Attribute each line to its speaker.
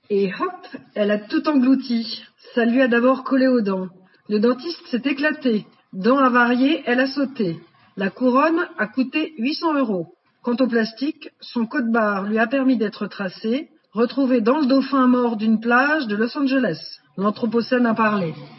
Speaker 1: Et hop, elle a tout englouti. Ça lui a d'abord collé aux dents. Le dentiste s'est éclaté. Dents avariées, elle a sauté. La couronne a coûté 800 €. Quant au plastique, son code-barre lui a permis d'être tracé, retrouvé dans le dauphin mort d'une plage de Los Angeles. L'Anthropocène a parlé.